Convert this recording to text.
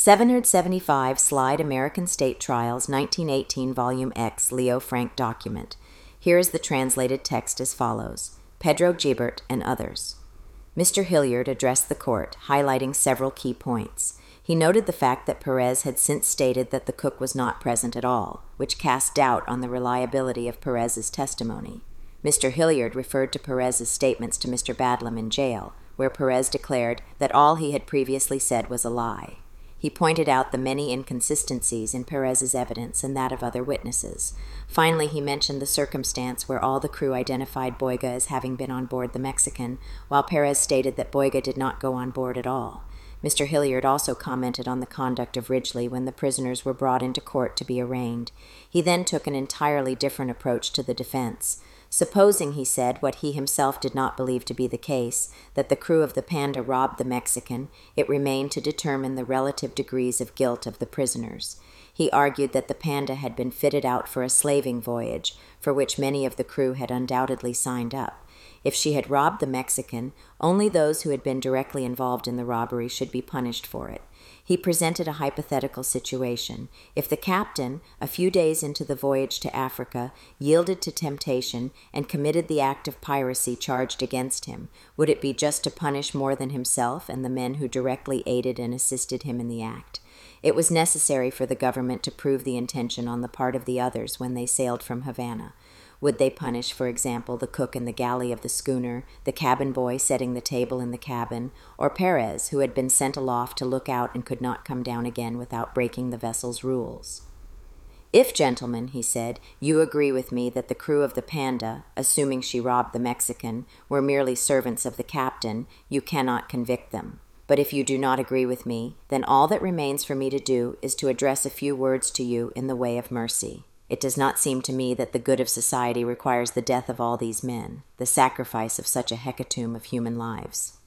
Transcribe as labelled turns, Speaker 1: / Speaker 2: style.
Speaker 1: 775 Slide American State Trials 1918 Volume X Leo Frank document. Here is the translated text as follows. Pedro Gibert and others. Mr. Hilliard addressed the court, highlighting several key points. He noted the fact that Perez had since stated that the cook was not present at all, which cast doubt on the reliability of Perez's testimony. Mr. Hilliard referred to Perez's statements to Mr. Badlam in jail, where Perez declared that all he had previously said was a lie. He pointed out the many inconsistencies in Perez's evidence and that of other witnesses. Finally, he mentioned the circumstance where all the crew identified Boyga as having been on board the Mexican, while Perez stated that Boyga did not go on board at all. Mr. Hilliard also commented on the conduct of Ridgely when the prisoners were brought into court to be arraigned. He then took an entirely different approach to the defense. Supposing, he said, what he himself did not believe to be the case, that the crew of the Panda robbed the Mexican, it remained to determine the relative degrees of guilt of the prisoners. He argued that the Panda had been fitted out for a slaving voyage, for which many of the crew had undoubtedly signed up. If she had robbed the Mexican, only those who had been directly involved in the robbery should be punished for it. He presented a hypothetical situation. If the captain, a few days into the voyage to Africa, yielded to temptation and committed the act of piracy charged against him, would it be just to punish more than himself and the men who directly aided and assisted him in the act? It was necessary for the government to prove the intention on the part of the others when they sailed from Havana. Would they punish, for example, the cook in the galley of the schooner, the cabin boy setting the table in the cabin, or Perez, who had been sent aloft to look out and could not come down again without breaking the vessel's rules? If, gentlemen, he said, you agree with me that the crew of the Panda, assuming she robbed the Mexican, were merely servants of the captain, you cannot convict them. But if you do not agree with me, then all that remains for me to do is to address a few words to you in the way of mercy. It does not seem to me that the good of society requires the death of all these men, the sacrifice of such a hecatomb of human lives.